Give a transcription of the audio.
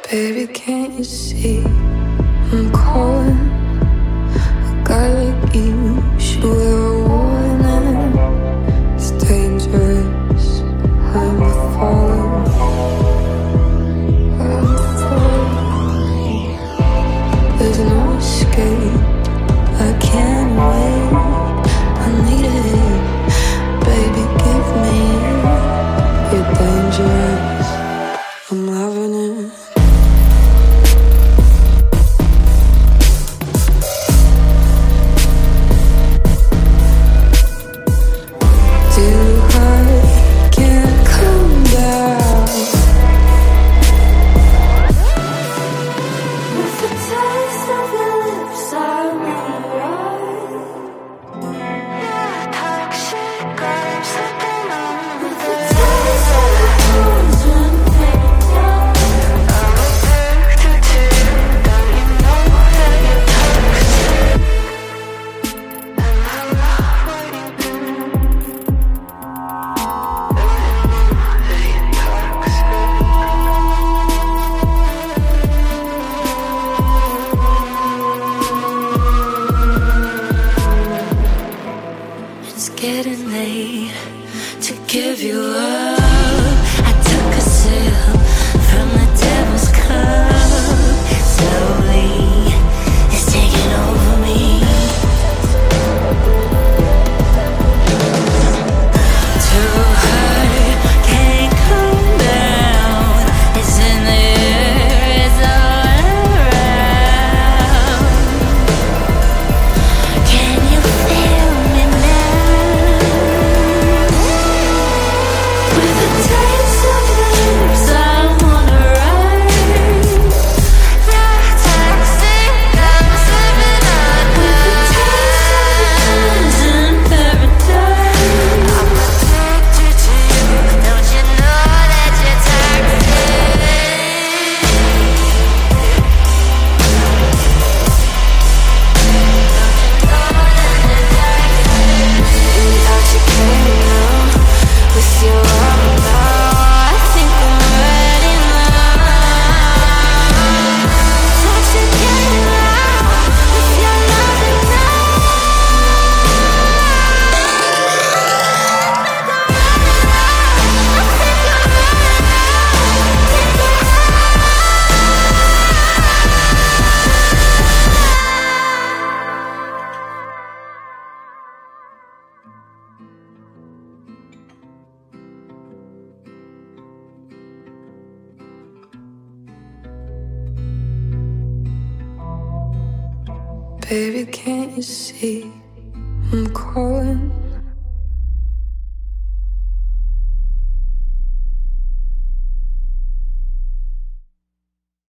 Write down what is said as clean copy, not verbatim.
Baby, can't you see I'm calling? A guy like you should wear a warning. It's dangerous, I'm falling. There's no escape, I can't wait. I need it, baby, give me it. You're dangerous, I'm loving it. Getting late to give you up. I took a sip from the devil's cup. Slowly, it's taking over me. Too hard, can't come down. It's in the air, it's all around. Can you feel me now? Baby, can't you see I'm calling?